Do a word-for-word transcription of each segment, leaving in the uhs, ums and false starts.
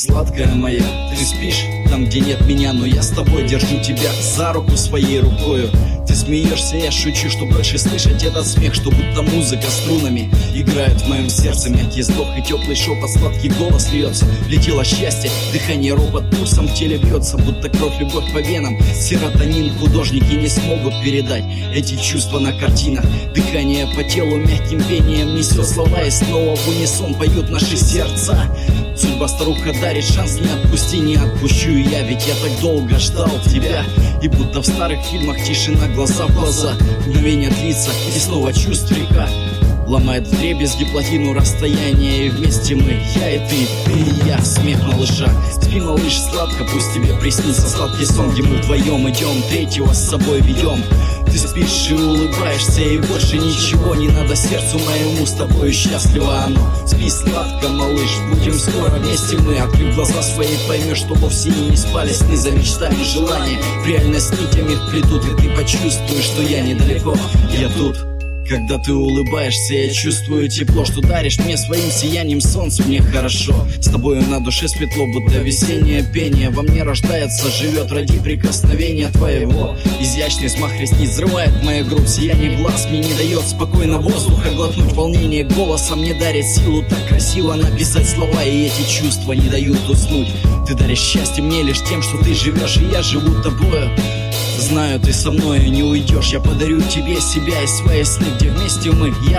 Сладкая моя, ты спишь там, где нет меня, но я с тобой держу тебя за руку своей рукою. Ты смеешься, я шучу, что больше слышать этот смех, что будто музыка струнами играет в моем сердце. Мягкий вздох и теплый шепот, сладкий голос льется. Летело счастье, дыхание, робот пульсом в теле бьется, будто кровь, любовь по венам. Серотонин художники не смогут передать эти чувства на картинах. Дыхание по телу мягким пением несет слова, и снова в унисон поют наши сердца. Судьба старуха дарит шанс, не отпусти, не отпущу и я, ведь я так долго ждал тебя. И будто в старых фильмах тишина, глаза в глаза, мгновение длится, и снова чувств река ломает вдребезги плотину расстояния, и вместе мы, я и ты, ты и я, смех малыша. Спи, малыш, сладко, пусть тебе приснится сладкий сон, где мы вдвоем идем, третьего с собой ведем. Ты спишь и улыбаешься, и больше ничего не надо сердцу моему, с тобою счастливо оно. Спи сладко, малыш, будем скоро вместе мы. Открыв глаза свои, поймешь, что вовсе и не спали сны за мечтами, желания. В реальность нитями вплетут, и ты почувствуешь, что я недалеко, я тут. Когда ты улыбаешься, я чувствую тепло, что даришь мне своим сиянием солнце, мне хорошо. С тобою на душе светло, будто весеннее пение во мне рождается, живет ради прикосновения твоего. Изящный смах ресниц взрывает мою грудь, сияние глаз мне не дает спокойно воздуха глотнуть. Волнение голоса мне дарит силу так красиво написать слова, и эти чувства не дают уснуть. Ты даришь счастье мне лишь тем, что ты живешь, и я живу тобою. Знаю, ты со мной не уйдешь, я подарю тебе себя и свои сны, где вместе мы, я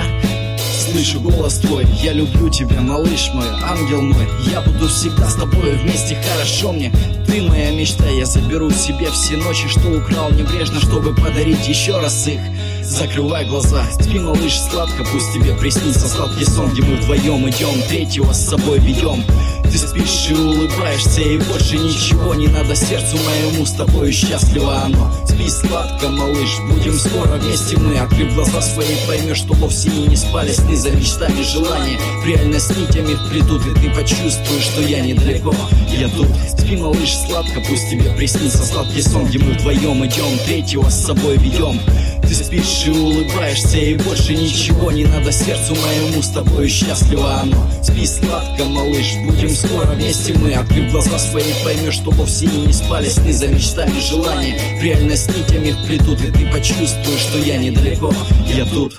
слышу голос твой. Я люблю тебя, малыш мой, ангел мой, я буду всегда с тобой вместе, хорошо мне. Ты моя мечта, я заберу себе все ночи, что украл небрежно, чтобы подарить еще раз их. Закрывай глаза, спи, малыш, сладко, пусть тебе приснится сладкий сон, где мы вдвоем идем, третьего с собой ведем. Ты спишь и улыбаешься, и больше ничего не надо сердцу моему, с тобою счастливо оно. Спи сладко, малыш, будем скоро вместе мы. Открыв глаза свои, поймешь, что вовсе и не спали сны за мечтами, желания. В реальность нитями вплетут, и ты почувствуешь, что я недалеко, я тут. Спи, малыш, сладко, пусть тебе приснится сладкий сон, где мы вдвоем идем, третьего с собой ведем. Ты спишь и улыбаешься, и больше ничего не надо сердцу моему, с тобою счастливо оно. Спи сладко, малыш, будем скоро вместе мы. Открыв глаза свои, поймешь, что вовсе и не спали сны за мечтами, желания. В реальность нитями вплетут, и ты почувствуешь, что я недалеко, я тут.